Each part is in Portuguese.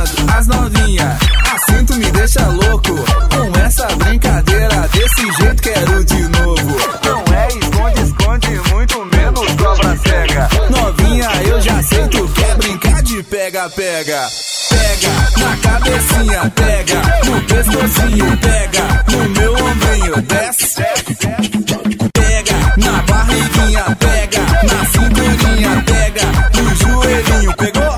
dançando, as novinha, assim tu me deixa louco. Com essa brincadeira, desse jeito quero de novo. Não é esconde, muito menos cobra cega. Novinha, eu já sei, tu quer brincar de pega-pega. Pega na cabecinha, pega no pescocinho, pega no meu ombrinho, desce. Pega na barriguinha, pega na cinturinha, pega no joelhinho, pegou?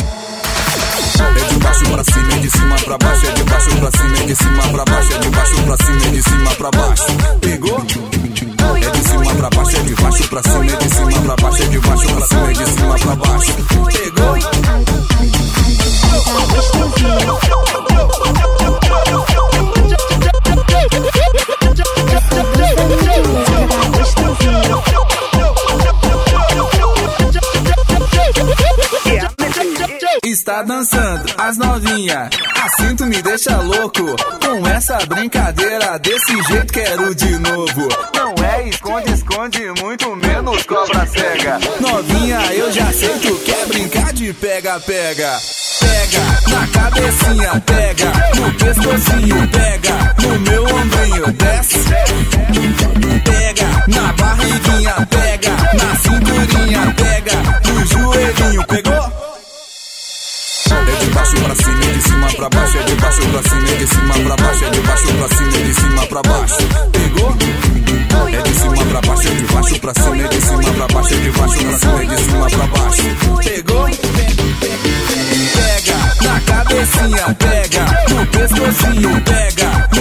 É de baixo pra cima, é de cima pra baixo, é de baixo pra cima, é de cima pra baixo, é de baixo pra cima, é de cima pra baixo. Pegou? É de cima pra baixo, é de baixo pra cima, é de cima pra baixo, é de baixo pra cima, é de cima pra baixo. Pegou? Está dançando, as novinha, assim tu me deixa louco. Com essa brincadeira, desse jeito quero de novo. Não é esconde, muito menos cobra cega. Novinha, eu já sei, tu quer brincar de pega-pega. Pega na cabecinha, pega no pescocinho, pega no meu ombrinho, desce. Pega na barriguinha, pega na cinturinha, pega no joelhinho, pegou? É de baixo pra cima, é de cima pra baixo, é de baixo pra cima, é de cima pra baixo, é de baixo pra cima, é de cima pra baixo. Pegou? É de cima pra baixo, é de baixo pra cima, é de cima pra baixo, é de baixo pra cima, é de cima pra baixo. Pegou? Pega na cabecinha, pega no pescocinho, pega